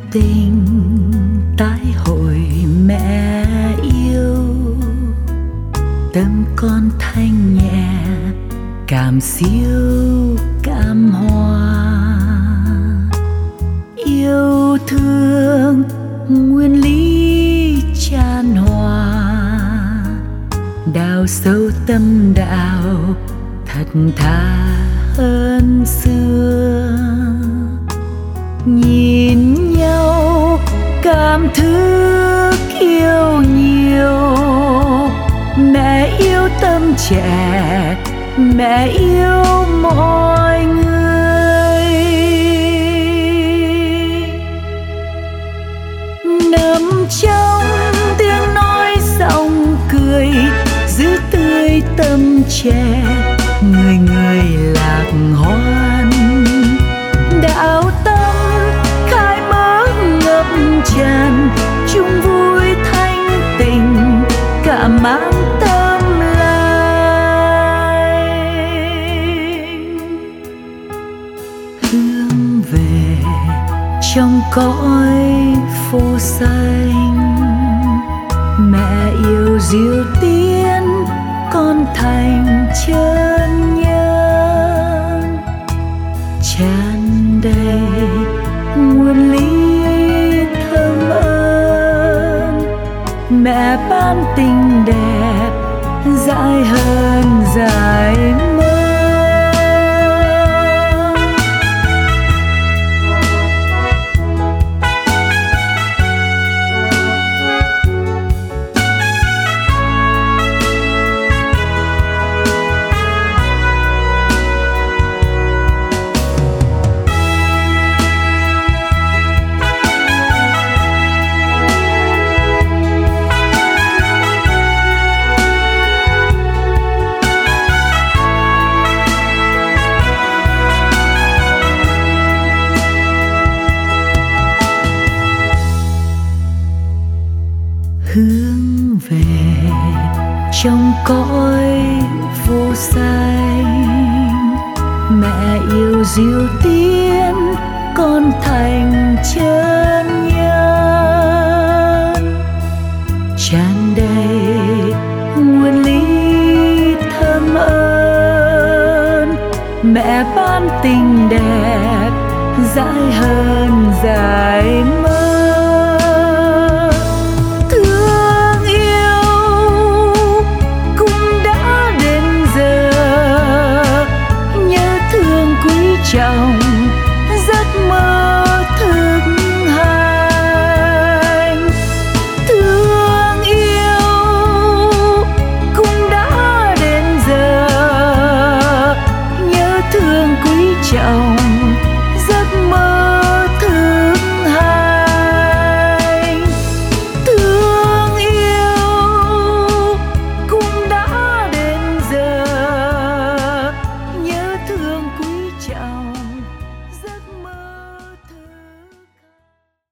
tình tái hội mẹ yêu, tâm con thanh nhẹ cảm siêu cảm hoa. Yêu thương nguyên lý chan hòa, đào sâu tâm đạo thật thà hơn xưa. Nhìn nhau cảm thức yêu nhiều, mẹ yêu tâm trẻ, mẹ yêu mọi người. Nằm trong tiếng nói giọng cười, giữ tươi tâm trẻ, người người lạc hoan. Đạo tâm khai mở ngập tràn, chung vui thanh tình cả mang tâm lành. Hướng về trong cõi phố xanh, mẹ yêu diệu tiến con thành chân nhân. Tràn đầy nguyên lý thơm ơn, mẹ ban tình đẹp dại hơn dại mơ. Hướng về trong cõi vô xanh, mẹ yêu diệu tiến con thành chân nhân. Tràn đầy nguyên lý thơm ơn, mẹ ban tình đẹp dại hơn dại mơ.